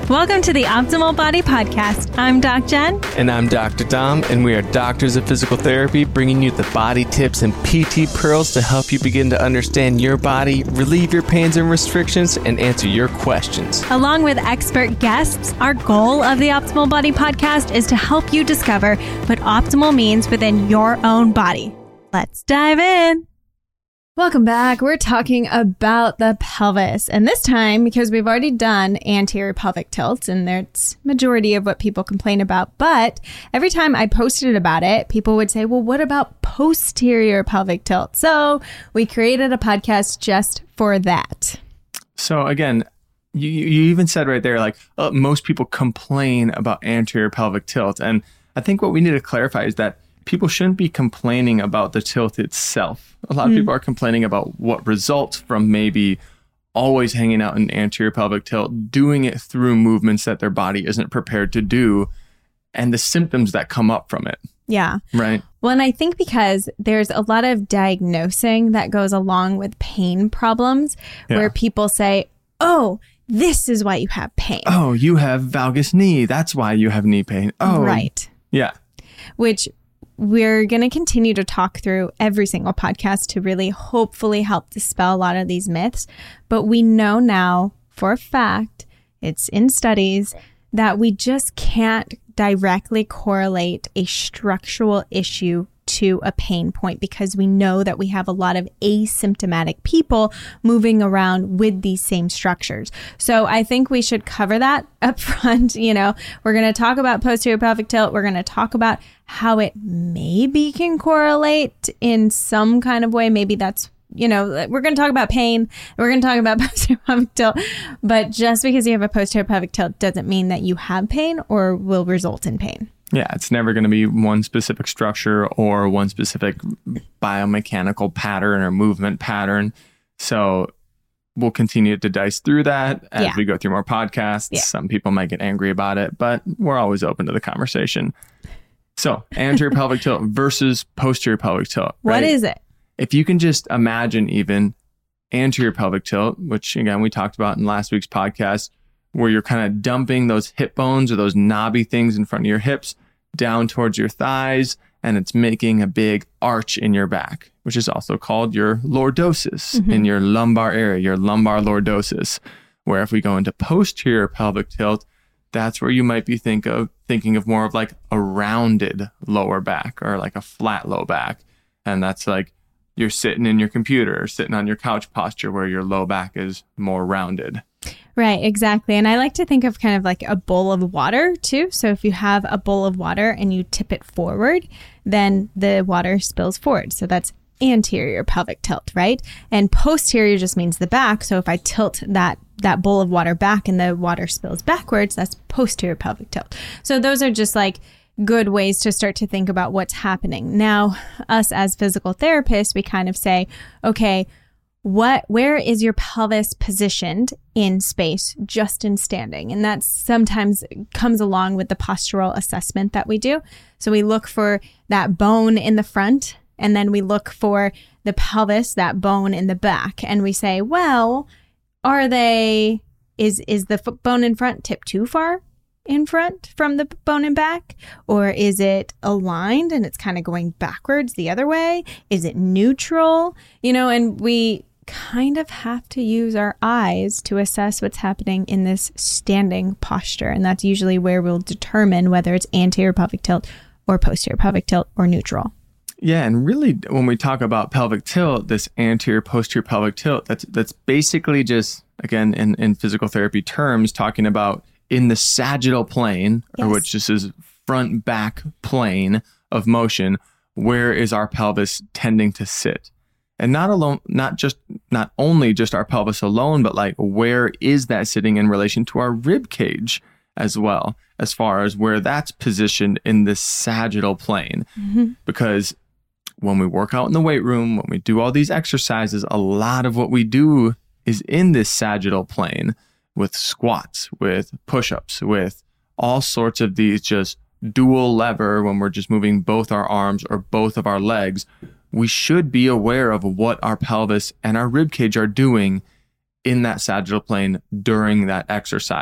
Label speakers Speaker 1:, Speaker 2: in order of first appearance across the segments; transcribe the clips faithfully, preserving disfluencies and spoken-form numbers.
Speaker 1: Welcome to the Optimal Body Podcast. I'm Doc Jen.
Speaker 2: And I'm Doctor Dom, and we are doctors of physical therapy, bringing you the body tips and P T pearls to help you begin to understand your body, relieve your pains and restrictions, and answer your questions.
Speaker 1: Along with expert guests, our goal of the Optimal Body Podcast is to help you discover what optimal means within your own body. Let's dive in. Welcome back. We're talking about the pelvis. And this time, because we've already done anterior pelvic tilt, and that's majority of what people complain about. But every time I posted about it, people would say, well, what about posterior pelvic tilt? So we created a podcast just for that.
Speaker 2: So again, you, you even said right there, like, uh, most people complain about anterior pelvic tilt. And I think what we need to clarify is that people shouldn't be complaining about the tilt itself. A lot of mm. people are complaining about what results from maybe always hanging out in anterior pelvic tilt, doing it through movements that their body isn't prepared to do, and the symptoms that come up from it.
Speaker 1: Yeah.
Speaker 2: Right.
Speaker 1: Well, and I think because there's a lot of diagnosing that goes along with pain problems, yeah. where people say, oh, this is why you have pain.
Speaker 2: Oh, you have valgus knee. That's why you have knee pain. Oh,
Speaker 1: right.
Speaker 2: Yeah.
Speaker 1: Which we're going to continue to talk through every single podcast to really hopefully help dispel a lot of these myths. But we know now for a fact, it's in studies, that we just can't directly correlate a structural issue to a pain point, because we know that we have a lot of asymptomatic people moving around with these same structures. So I think we should cover that up front. You know, we're going to talk about posterior pelvic tilt. We're going to talk about how it maybe can correlate in some kind of way. Maybe that's, you know, we're going to talk about pain. We're going to talk about posterior pelvic tilt. But just because you have a posterior pelvic tilt doesn't mean that you have pain or will result in pain.
Speaker 2: Yeah, it's never going to be one specific structure or one specific biomechanical pattern or movement pattern. So we'll continue to dice through that as yeah. we go through more podcasts. Yeah. Some people might get angry about it, but we're always open to the conversation. So anterior pelvic tilt versus posterior pelvic tilt. Right?
Speaker 1: What is it?
Speaker 2: If you can just imagine even anterior pelvic tilt, which again, we talked about in last week's podcast, where you're kind of dumping those hip bones or those knobby things in front of your hips down towards your thighs, and it's making a big arch in your back, which is also called your lordosis, mm-hmm. in your lumbar area, your lumbar lordosis. Where if we go into posterior pelvic tilt, that's where you might be think of thinking of more of like a rounded lower back or like a flat low back. And that's like you're sitting in your computer or sitting on your couch posture where your low back is more rounded.
Speaker 1: Right, exactly. And I like to think of kind of like a bowl of water too. So if you have a bowl of water and you tip it forward, then the water spills forward. So that's anterior pelvic tilt, right? And posterior just means the back. So if I tilt that that bowl of water back and the water spills backwards, that's posterior pelvic tilt. So those are just like good ways to start to think about what's happening. Now, us as physical therapists, we kind of say, okay, What, where is your pelvis positioned in space, just in standing? And that sometimes comes along with the postural assessment that we do. So we look for that bone in the front, and then we look for the pelvis, that bone in the back. And we say, well, are they, is, is the bone in front tipped too far in front from the bone in back? Or is it aligned and it's kind of going backwards the other way? Is it neutral? You know, and we kind of have to use our eyes to assess what's happening in this standing posture. And that's usually where we'll determine whether it's anterior pelvic tilt or posterior pelvic tilt or neutral.
Speaker 2: Yeah. And really, when we talk about pelvic tilt, this anterior posterior pelvic tilt, that's that's basically just, again, in, in physical therapy terms, talking about in the sagittal plane, yes. or which just is front back plane of motion, where is our pelvis tending to sit? And not alone, not just, not only just our pelvis alone, but like where is that sitting in relation to our rib cage as well, as far as where that's positioned in the sagittal plane. Mm-hmm. Because when we work out in the weight room, when we do all these exercises, a lot of what we do is in this sagittal plane with squats, with push-ups, with all sorts of these just dual lever when we're just moving both our arms or both of our legs. We should be aware of what our pelvis and our rib cage are doing in that sagittal plane during that exercise.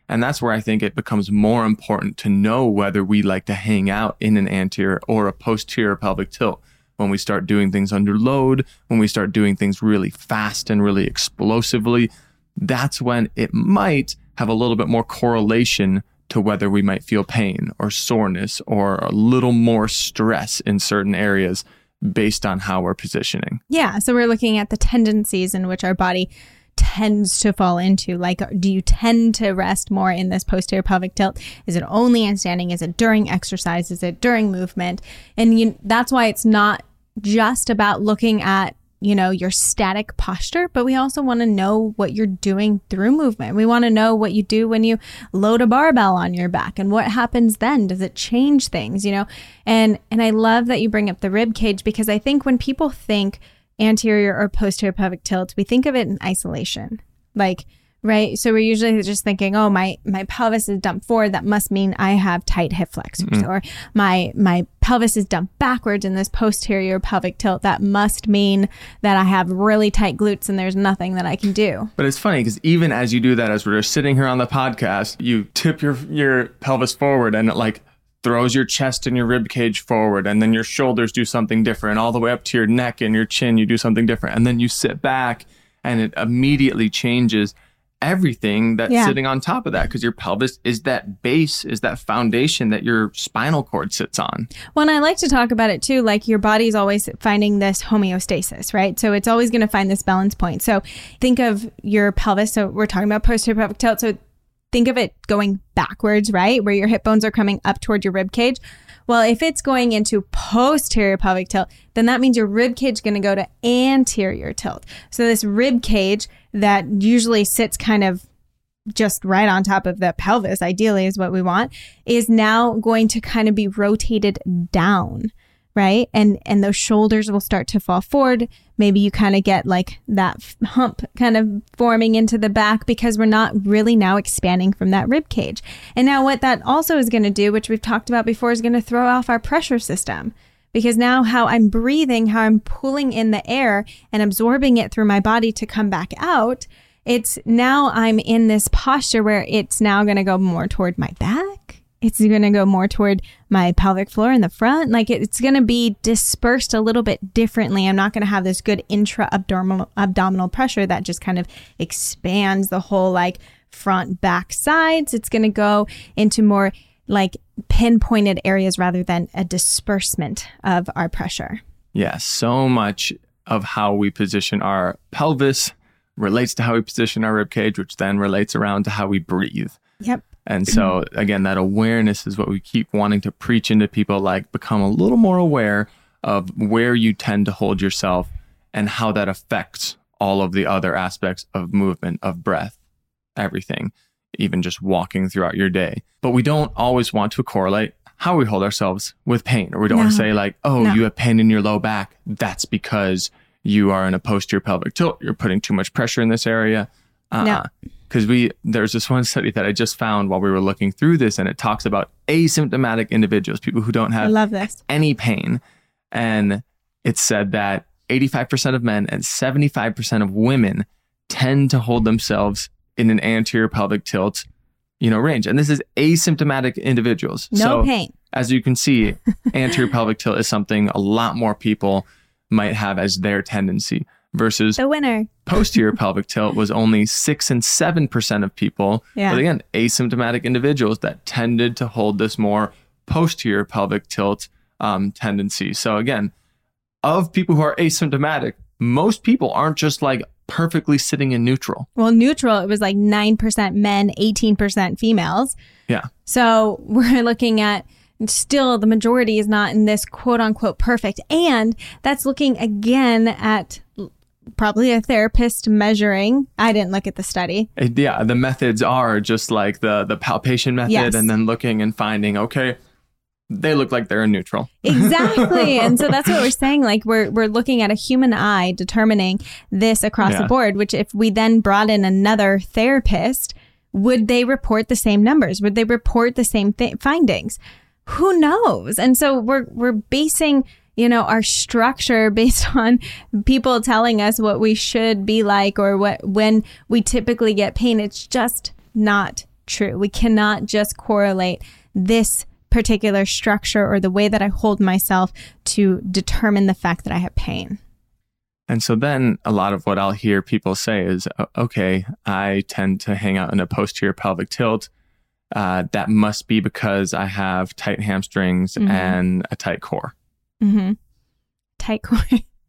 Speaker 2: And that's where I think it becomes more important to know whether we like to hang out in an anterior or a posterior pelvic tilt. When we start doing things under load, when we start doing things really fast and really explosively, that's when it might have a little bit more correlation to whether we might feel pain or soreness or a little more stress in certain areas based on how we're positioning.
Speaker 1: Yeah. So we're looking at the tendencies in which our body tends to fall into. Like, do you tend to rest more in this posterior pelvic tilt? Is it only in standing? Is it during exercise? Is it during movement? And you, that's why it's not just about looking at, you know, your static posture, but we also want to know what you're doing through movement. We want to know what you do when you load a barbell on your back and what happens then. Does it change things, you know? And and I love that you bring up the rib cage, because I think when people think anterior or posterior pelvic tilt, we think of it in isolation. Like, right? So we're usually just thinking, oh, my my pelvis is dumped forward. That must mean I have tight hip flexors. Mm-hmm. Or my my pelvis is dumped backwards in this posterior pelvic tilt. That must mean that I have really tight glutes and there's nothing that I can do.
Speaker 2: But it's funny because even as you do that, as we're sitting here on the podcast, you tip your your pelvis forward and it like throws your chest and your rib cage forward, and then your shoulders do something different, all the way up to your neck and your chin, you do something different. And then you sit back and it immediately changes everything that's yeah. sitting on top of that, because your pelvis is that base, is that foundation that your spinal cord sits on.
Speaker 1: Well, and I like to talk about it too, like your body's always finding this homeostasis, right? So it's always going to find this balance point. So think of your pelvis. So we're talking about posterior pelvic tilt. So think of it going backwards, right? Where your hip bones are coming up toward your rib cage. Well, if it's going into posterior pelvic tilt, then that means your rib cage is going to go to anterior tilt. So this rib cage that usually sits kind of just right on top of the pelvis, ideally is what we want, is now going to kind of be rotated down, right? And and those shoulders will start to fall forward. Maybe you kind of get like that hump kind of forming into the back because we're not really now expanding from that rib cage. And now what that also is going to do, which we've talked about before, is going to throw off our pressure system. Because now how I'm breathing, how I'm pulling in the air and absorbing it through my body to come back out, it's now I'm in this posture where it's now going to go more toward my back. It's going to go more toward my pelvic floor in the front. Like it's going to be dispersed a little bit differently. I'm not going to have this good intra-abdominal abdominal pressure that just kind of expands the whole like front, back, sides. It's going to go into more like pinpointed areas rather than a disbursement of our pressure.
Speaker 2: Yeah, so much of how we position our pelvis relates to how we position our rib cage, which then relates around to how we breathe.
Speaker 1: Yep.
Speaker 2: And so again, that awareness is what we keep wanting to preach into people, like become a little more aware of where you tend to hold yourself and how that affects all of the other aspects of movement, of breath, everything, even just walking throughout your day. But we don't always want to correlate how we hold ourselves with pain, or we don't no. want to say like, oh, no. you have pain in your low back. That's because you are in a posterior pelvic tilt. You're putting too much pressure in this area. Uh-uh. No. Because we there's this one study that I just found while we were looking through this, and it talks about asymptomatic individuals, people who don't have
Speaker 1: I love this.
Speaker 2: any pain. And it said that eighty-five percent of men and seventy-five percent of women tend to hold themselves in an anterior pelvic tilt, you know, range. And this is asymptomatic individuals.
Speaker 1: No
Speaker 2: so,
Speaker 1: pain.
Speaker 2: As you can see, anterior pelvic tilt is something a lot more people might have as their tendency. Versus
Speaker 1: the winner.
Speaker 2: Posterior pelvic tilt was only six and seven percent of people. Yeah. But again, asymptomatic individuals that tended to hold this more posterior pelvic tilt um, tendency. So again, of people who are asymptomatic, most people aren't just like perfectly sitting in neutral.
Speaker 1: Well, neutral, it was like nine percent men, eighteen percent females.
Speaker 2: Yeah.
Speaker 1: So we're looking at still the majority is not in this quote unquote perfect. And that's looking again at probably a therapist measuring. I didn't look at the study.
Speaker 2: Yeah, the methods are just like the the palpation method, yes. and then looking and finding, okay, they look like they're in neutral.
Speaker 1: Exactly. And so that's what we're saying. Like we're we're looking at a human eye determining this across yeah. the board, which if we then brought in another therapist, would they report the same numbers? Would they report the same th- findings? Who knows? And so we're we're basing you know, our structure based on people telling us what we should be like or what when we typically get pain. It's just not true. We cannot just correlate this particular structure or the way that I hold myself to determine the fact that I have pain.
Speaker 2: And so then a lot of what I'll hear people say is, okay, I tend to hang out in a posterior pelvic tilt. Uh, that must be because I have tight hamstrings mm-hmm. and a tight core.
Speaker 1: Mm-hmm. Tight core.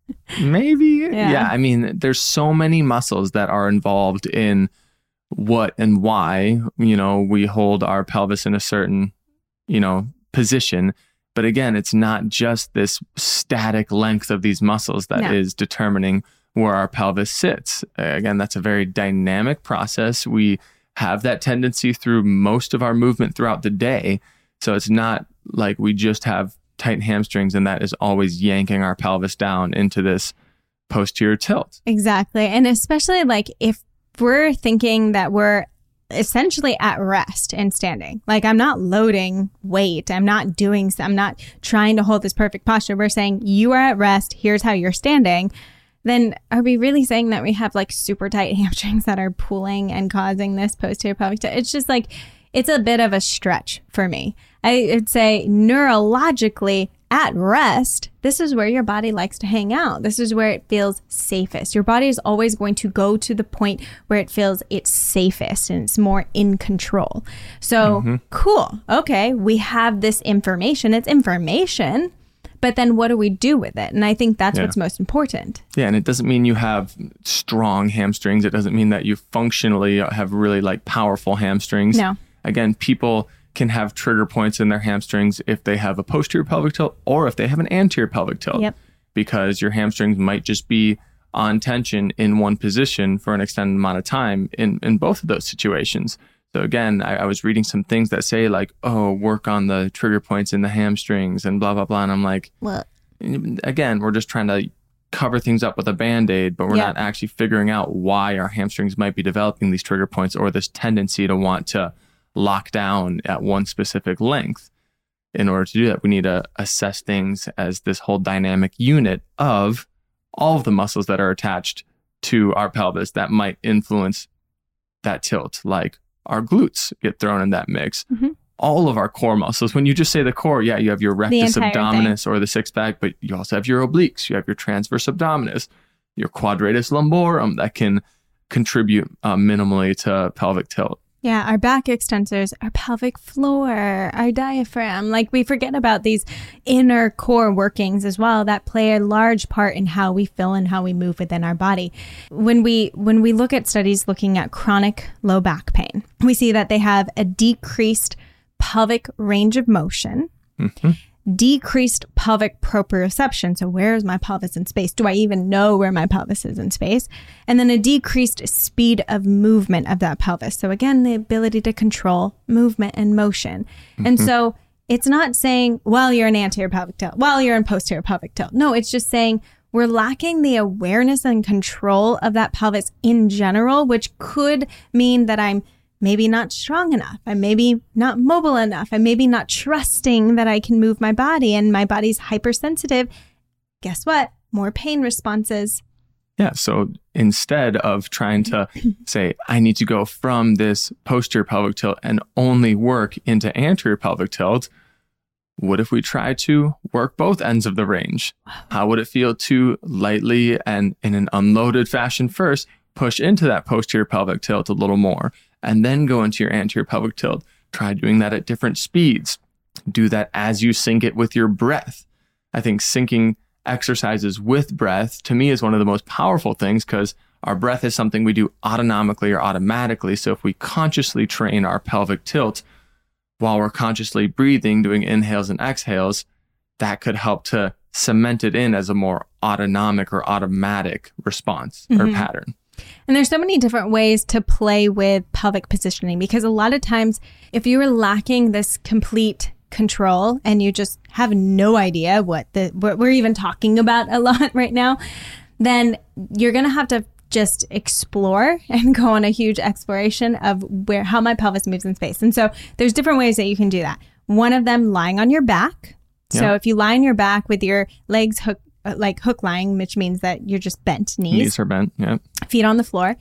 Speaker 2: Maybe. Yeah. yeah. I mean, there's so many muscles that are involved in what and why, you know, we hold our pelvis in a certain, you know, position. But again, it's not just this static length of these muscles that no. is determining where our pelvis sits. Again, that's a very dynamic process. We have that tendency through most of our movement throughout the day. So it's not like we just have tight hamstrings and that is always yanking our pelvis down into this posterior tilt.
Speaker 1: Exactly. And especially like if we're thinking that we're essentially at rest and standing, like I'm not loading weight, I'm not doing, I'm not trying to hold this perfect posture. We're saying you are at rest. Here's how you're standing. Then are we really saying that we have like super tight hamstrings that are pulling and causing this posterior pelvic tilt? It's just like, it's a bit of a stretch for me. I would say neurologically at rest, this is where your body likes to hang out. This is where it feels safest. Your body is always going to go to the point where it feels it's safest and it's more in control. So mm-hmm. cool. Okay. We have this information. It's information, but then what do we do with it? And I think that's yeah. what's most important.
Speaker 2: Yeah. And it doesn't mean you have strong hamstrings. It doesn't mean that you functionally have really like powerful hamstrings.
Speaker 1: No.
Speaker 2: Again, people can have trigger points in their hamstrings if they have a posterior pelvic tilt or if they have an anterior pelvic tilt.
Speaker 1: Yep.
Speaker 2: Because your hamstrings might just be on tension in one position for an extended amount of time in, in both of those situations. So again, I, I was reading some things that say like, oh, work on the trigger points in the hamstrings and blah, blah, blah. And I'm like,
Speaker 1: what?
Speaker 2: Again, we're just trying to cover things up with a Band-Aid, but we're yep. not actually figuring out why our hamstrings might be developing these trigger points or this tendency to want to lock down at one specific length. In order to do that, we need to assess things as this whole dynamic unit of all of the muscles that are attached to our pelvis that might influence that tilt, like our glutes get thrown in that mix. Mm-hmm. All of our core muscles. When you just say the core, yeah, you have your rectus abdominis thing. Or the six pack, but you also have your obliques, you have your transverse abdominis, your quadratus lumborum that can contribute uh, minimally to pelvic tilt.
Speaker 1: Yeah, our back extensors, our pelvic floor, our diaphragm. Like we forget about these inner core workings as well that play a large part in how we feel and how we move within our body. When we when we look at studies looking at chronic low back pain, we see that they have a decreased pelvic range of motion, mm-hmm. decreased pelvic proprioception. So where is my pelvis in space? Do I even know where my pelvis is in space? And then a decreased speed of movement of that pelvis. So again, the ability to control movement and motion. Mm-hmm. And so it's not saying, well, you're an anterior pelvic tilt, well, you're in posterior pelvic tilt. No, it's just saying we're lacking the awareness and control of that pelvis in general, which could mean that I'm maybe not strong enough. I'm maybe not mobile enough. I'm maybe not trusting that I can move my body, and my body's hypersensitive. Guess what? More pain responses.
Speaker 2: Yeah. So instead of trying to say, I need to go from this posterior pelvic tilt and only work into anterior pelvic tilt, what if we try to work both ends of the range? How would it feel to lightly and in an unloaded fashion first push into that posterior pelvic tilt a little more, and then go into your anterior pelvic tilt? Try doing that at different speeds. Do that as you sync it with your breath. I think syncing exercises with breath, to me, is one of the most powerful things, because our breath is something we do autonomically or automatically. So if we consciously train our pelvic tilt while we're consciously breathing, doing inhales and exhales, that could help to cement it in as a more autonomic or automatic response mm-hmm. or pattern.
Speaker 1: And there's so many different ways to play with pelvic positioning, because a lot of times if you are lacking this complete control and you just have no idea what the what we're even talking about a lot right now, then you're going to have to just explore and go on a huge exploration of where how my pelvis moves in space. And so there's different ways that you can do that. One of them, lying on your back. Yeah. So if you lie on your back with your legs hooked, like hook lying, which means that you're just bent knees.
Speaker 2: Knees are bent, yeah.
Speaker 1: Feet on the floor.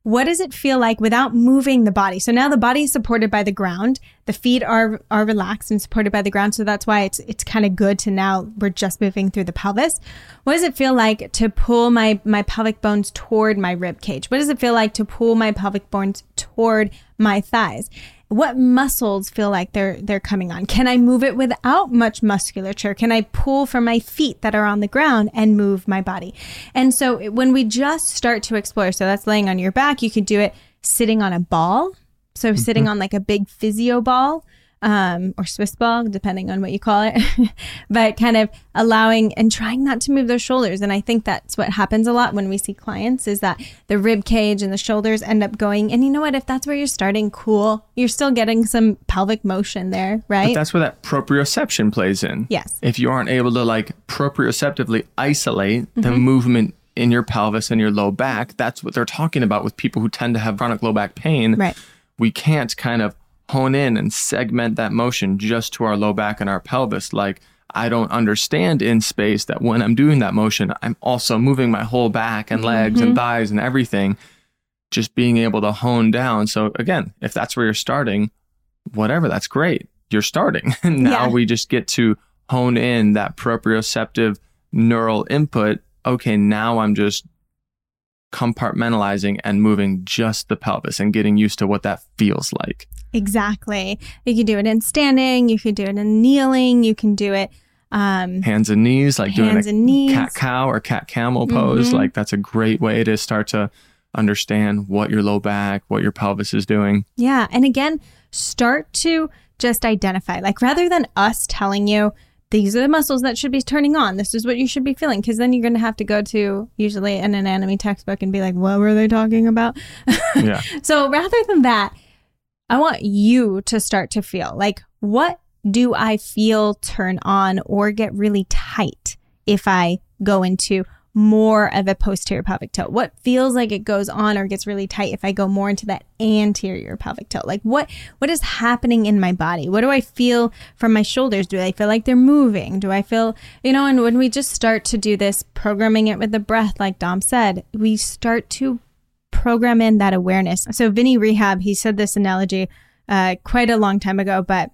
Speaker 1: what does it feel like without moving the body? So now the body is supported by the ground. The feet are are relaxed and supported by the ground. So that's why it's it's kind of good to now we're just moving through the pelvis. What does it feel like to pull my, my pelvic bones toward my rib cage? What does it feel like to pull my pelvic bones toward my thighs? What muscles feel like they're they're coming on? Can I move it without much musculature? Can I pull from my feet that are on the ground and move my body? And so when we just start to explore, so that's laying on your back, you could do it sitting on a ball. So mm-hmm. sitting on like a big physio ball um, or Swiss ball, depending on what you call it, but kind of allowing and trying not to move their shoulders. And I think that's what happens a lot when we see clients is that the rib cage and the shoulders end up going. And you know what? If that's where you're starting, cool. You're still getting some pelvic motion there, right?
Speaker 2: But that's where that proprioception plays in.
Speaker 1: Yes.
Speaker 2: If you aren't able to like proprioceptively isolate mm-hmm. the movement in your pelvis and your low back, that's what they're talking about with people who tend to have chronic low back pain.
Speaker 1: Right.
Speaker 2: We can't kind of hone in and segment that motion just to our low back and our pelvis. Like, I don't understand in space that when I'm doing that motion, I'm also moving my whole back and legs mm-hmm. and thighs and everything, just being able to hone down. So again, if that's where you're starting, whatever, that's great. You're starting. Now yeah. we just get to hone in that proprioceptive neural input. Okay, now I'm just compartmentalizing and moving just the pelvis and getting used to what that feels like.
Speaker 1: Exactly. You can do it in standing. You can do it in kneeling. You can do it um,
Speaker 2: hands and knees, like
Speaker 1: hands
Speaker 2: doing a cat-cow or cat-camel pose. Mm-hmm. Like that's a great way to start to understand what your low back, what your pelvis is doing.
Speaker 1: Yeah. And again, start to just identify, like rather than us telling you, these are the muscles that should be turning on. This is what you should be feeling. Because then you're going to have to go to usually an anatomy textbook and be like, what were they talking about?
Speaker 2: Yeah.
Speaker 1: So rather than that, I want you to start to feel like, what do I feel turn on or get really tight if I go into more of a posterior pelvic tilt? What feels like it goes on or gets really tight if I go more into that anterior pelvic tilt? Like what what is happening in my body? What do I feel from my shoulders? Do I feel like they're moving? Do I feel, you know, and when we just start to do this, programming it with the breath, like Dom said, we start to program in that awareness. So Vinny Rehab, he said this analogy uh, quite a long time ago, but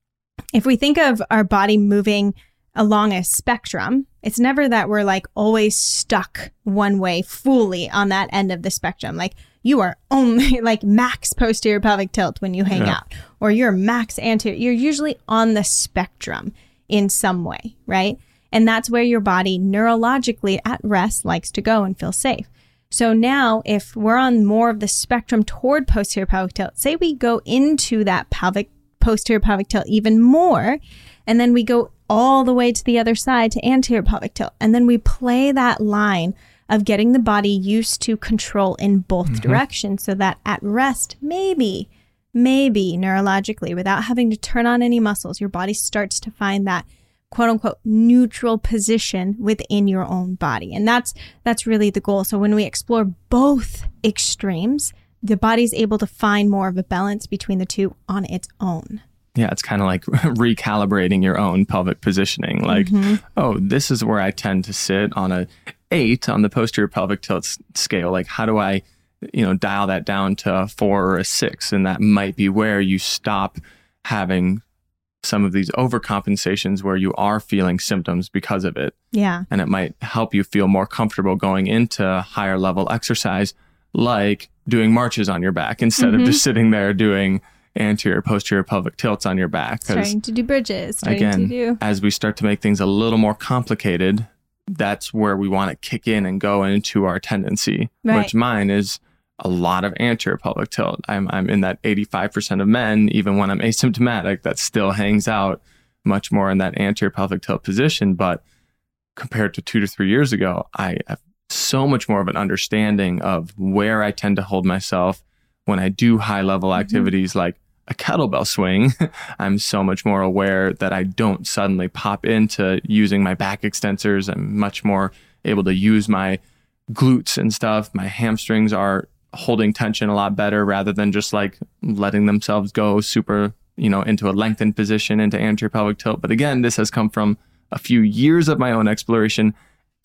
Speaker 1: if we think of our body moving along a spectrum, it's never that we're like always stuck one way fully on that end of the spectrum. Like you are only like max posterior pelvic tilt when you hang yeah. out, or you're max anterior. You're usually on the spectrum in some way, right? And that's where your body neurologically at rest likes to go and feel safe. So now if we're on more of the spectrum toward posterior pelvic tilt, say we go into that pelvic posterior pelvic tilt even more, and then we go all the way to the other side to anterior pelvic tilt. And then we play that line of getting the body used to control in both mm-hmm. directions so that at rest, maybe, maybe neurologically, without having to turn on any muscles, your body starts to find that quote unquote neutral position within your own body. And that's that's really the goal. So when we explore both extremes, the body's able to find more of a balance between the two on its own.
Speaker 2: Yeah, it's kind of like recalibrating your own pelvic positioning. Like, mm-hmm. oh, this is where I tend to sit on a eight on the posterior pelvic tilt scale. Like, how do I, you know, dial that down to a four or a six? And that might be where you stop having some of these overcompensations where you are feeling symptoms because of it.
Speaker 1: Yeah.
Speaker 2: And it might help you feel more comfortable going into higher level exercise, like doing marches on your back instead mm-hmm. of just sitting there doing anterior, posterior pelvic tilts on your back.
Speaker 1: Starting to do bridges.
Speaker 2: Again,
Speaker 1: to do...
Speaker 2: as we start to make things a little more complicated, that's where we want to kick in and go into our tendency, right. which mine is a lot of anterior pelvic tilt. I'm I'm in that eighty-five percent of men, even when I'm asymptomatic, that still hangs out much more in that anterior pelvic tilt position. But compared to two to three years ago, I have so much more of an understanding of where I tend to hold myself when I do high level activities mm-hmm. like a kettlebell swing. I'm so much more aware that I don't suddenly pop into using my back extensors. I'm much more able to use my glutes and stuff. My hamstrings are holding tension a lot better rather than just like letting themselves go super, you know, into a lengthened position into anterior pelvic tilt. But again, this has come from a few years of my own exploration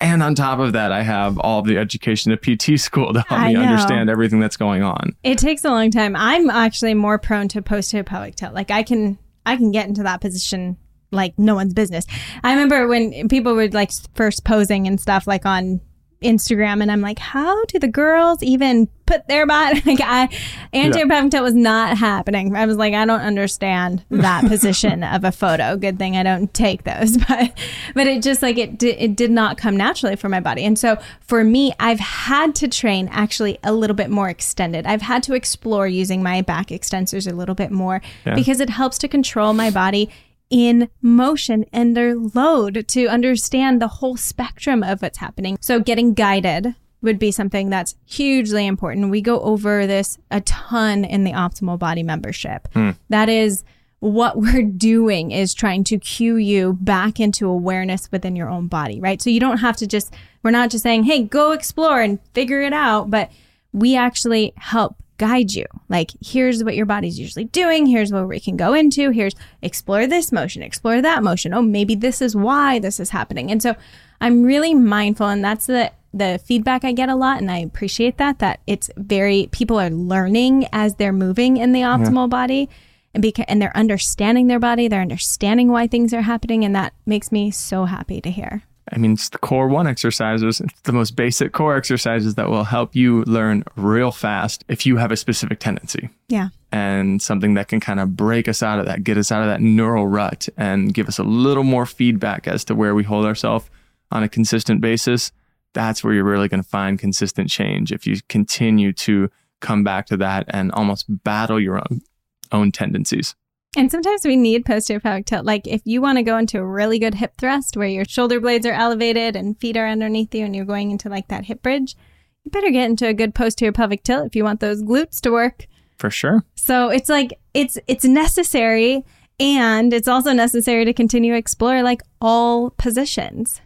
Speaker 2: And on top of that, I have all of the education of P T school to help
Speaker 1: I
Speaker 2: me
Speaker 1: know.
Speaker 2: understand everything that's going on.
Speaker 1: It takes a long time. I'm actually more prone to posterior pelvic tilt. Like I can, I can get into that position like no one's business. I remember when people were like first posing and stuff like on Instagram, and I'm like, how do the girls even put their body? Like, I anterior pelvic tilt was not happening. I was like, I don't understand that position of a photo. Good thing I don't take those, but but it just like it di- it did not come naturally for my body. And so for me, I've had to train actually a little bit more extended. I've had to explore using my back extensors a little bit more
Speaker 2: Yeah.
Speaker 1: because it helps to control my body in motion under load to understand the whole spectrum of what's happening. So getting guided would be something that's hugely important. We go over this a ton in the Optimal Body membership.
Speaker 2: Hmm.
Speaker 1: That is what we're doing, is trying to cue you back into awareness within your own body, right? So you don't have to just, we're not just saying, hey, go explore and figure it out, but we actually help guide you. Like, here's what your body's usually doing. Here's what we can go into. Here's explore this motion, explore that motion. Oh, maybe this is why this is happening. And so I'm really mindful, and that's the the feedback I get a lot, and I appreciate that, that it's very, people are learning as they're moving in the optimal yeah. body, and beca- and they're understanding their body, they're understanding why things are happening, and that makes me so happy to hear.
Speaker 2: I mean, it's the core one exercises. It's the most basic core exercises that will help you learn real fast if you have a specific tendency.
Speaker 1: Yeah.
Speaker 2: And something that can kind of break us out of that, get us out of that neural rut and give us a little more feedback as to where we hold ourselves on a consistent basis. That's where you're really going to find consistent change. If you continue to come back to that and almost battle your own, own tendencies.
Speaker 1: And sometimes we need posterior pelvic tilt. Like if you want to go into a really good hip thrust where your shoulder blades are elevated and feet are underneath you and you're going into like that hip bridge, you better get into a good posterior pelvic tilt if you want those glutes to work.
Speaker 2: For sure.
Speaker 1: So it's like, it's it's necessary, and it's also necessary to continue to explore like all positions.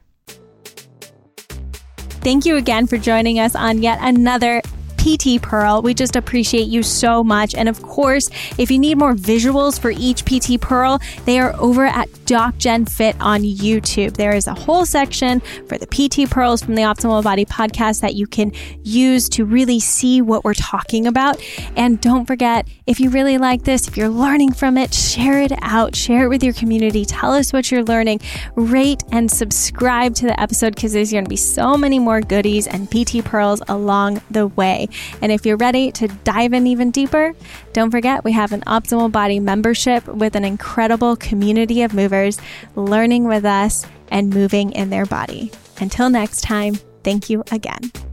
Speaker 1: Thank you again for joining us on yet another P T Pearl. We just appreciate you so much. And of course, if you need more visuals for each P T Pearl, they are over at DocGen Fit on YouTube. There is a whole section for the P T Pearls from the Optimal Body podcast that you can use to really see what we're talking about. And don't forget, if you really like this, if you're learning from it, share it out, share it with your community. Tell us what you're learning. Rate and subscribe to the episode, because there's going to be so many more goodies and P T Pearls along the way. And if you're ready to dive in even deeper, don't forget we have an Optimal Body membership with an incredible community of movers learning with us and moving in their body. Until next time, thank you again.